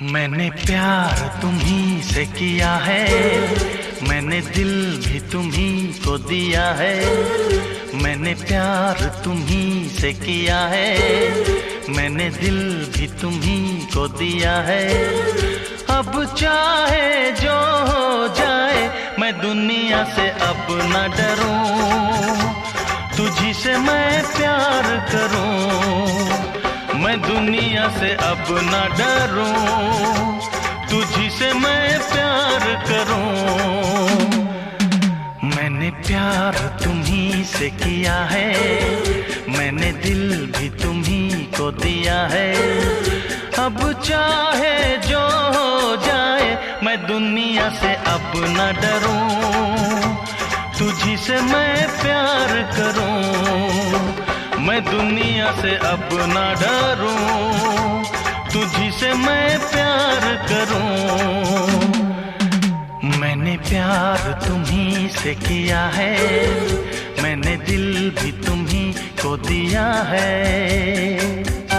मैंने प्यार तुम्ही से किया है, मैंने दिल भी तुम्ही को दिया है। मैंने प्यार तुम्ही से किया है, मैंने दिल भी तुम्ही को दिया है। अब चाहे जो हो जाए मैं दुनिया से अब न डरूं, तुझी से मैं प्यार करूं। मैं दुनिया से अब न डरूं, तुझी से मैं प्यार करूं। मैंने प्यार तुम्ही से किया है, मैंने दिल भी तुम्ही को दिया है। अब चाहे जो हो जाए मैं दुनिया से अब न डरूं, तुझी से मैं प्यार करूं। मैं दुनिया से अब न डरूं, तुझी से मैं प्यार करूं। मैंने प्यार तुम्ही से किया है, मैंने दिल भी तुम्ही को दिया है।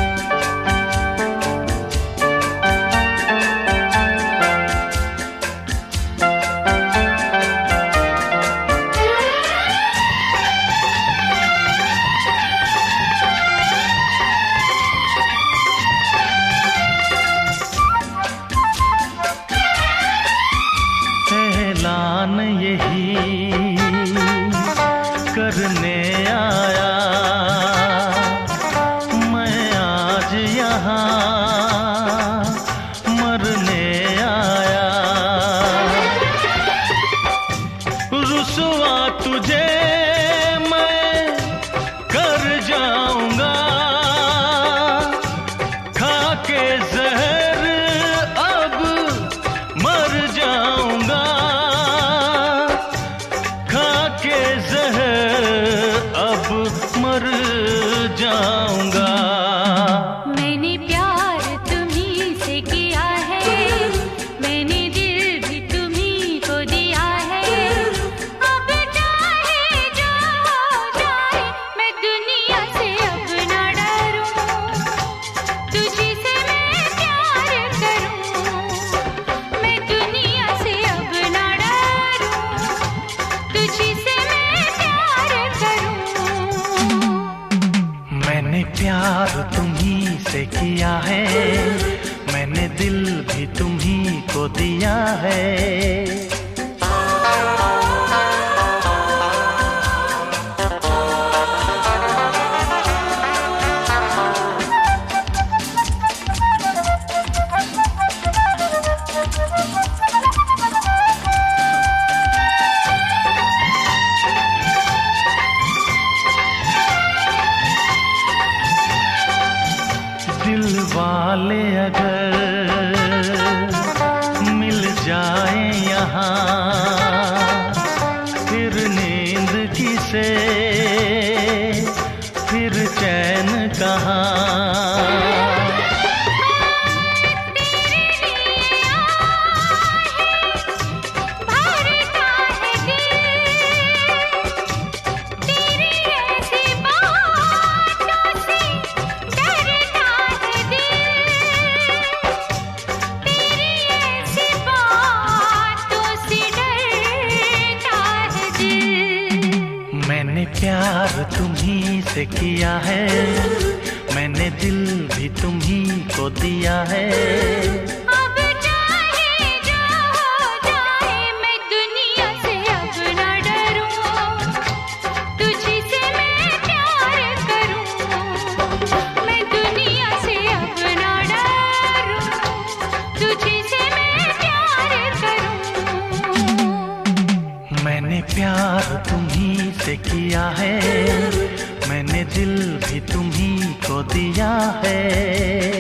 ऐलान यही करने आया मैं आज यहाँ, मरने आया। रुसवा तुझे मैं कर जाऊंगा, खा के जहर अब मर जाऊंगा। के ज़हर अब मर जाऊंगा। मैंने प्यार तुम्ही से किया है, मैंने दिल भी तुम्ही को दिया है। अब चाहे जो हो जाए मैं दुनिया से अब न डरूं, तुझी से मैं प्यार करूं। मैं दुनिया से अब न डरूं, तुझी से मैंने प्यार तुम्ही से किया है, मैंने दिल भी तुम्ही को दिया है। दिल वाले अगर मिल जाए यहाँ, फिर नींद किसे, फिर चैन कहाँ। मैंने प्यार तुम्ही से किया है, मैंने दिल भी तुम्ही को दिया है। अब चाहे जो हो जाए मैं दुनिया से अब न डरूं, तुझी से मैं प्यार करूं। मैं दुनिया से अब न डरूं, तुझी से मैं प्यार करूं। मैंने प्यार तुम्ही से किया है, मैंने दिल भी तुम्ही को दिया है।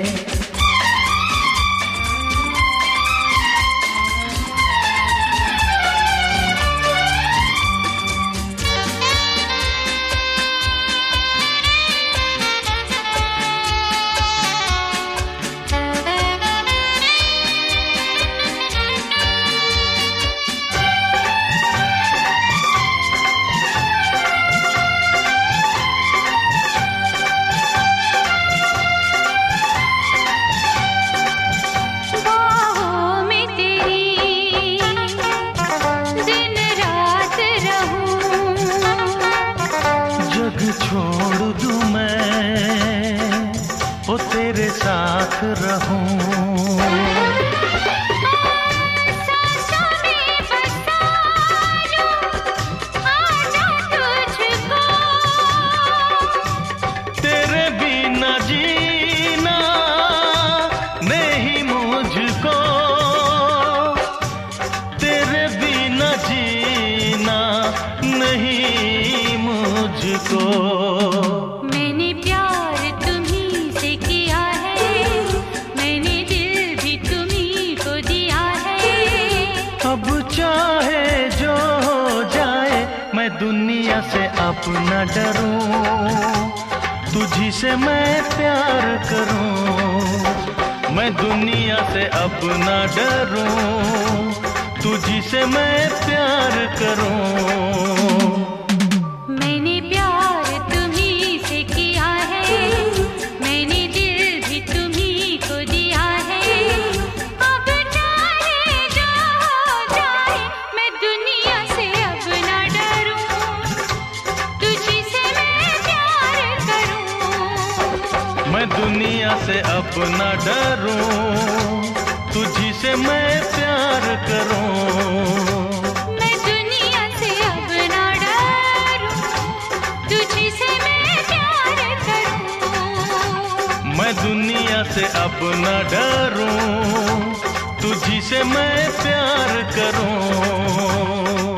मुझको। मैंने प्यार तुम्ही से किया है, मैंने दिल भी तुम्ही को दिया है। अब चाहे जो हो जाए मैं दुनिया से अब न डरूं, तुझी से मैं प्यार करूं। मैं दुनिया से अब न डरूं, तुझी से मैं प्यार करूं। मैंने प्यार तुम्ही से किया है, मैंने दिल भी तुम्ही को दिया है। अब चाहे जो हो जाए मैं दुनिया से अब न डरूं, तुझी से मैं प्यार करूं। मैं दुनिया से अब न डरूं, तुझी से मैं प्यार करूं। मैं दुनिया से अब न डरूं, तुझी से मैं प्यार करूं। मैं दुनिया से अब न डरूं, तुझी से मैं प्यार करूं।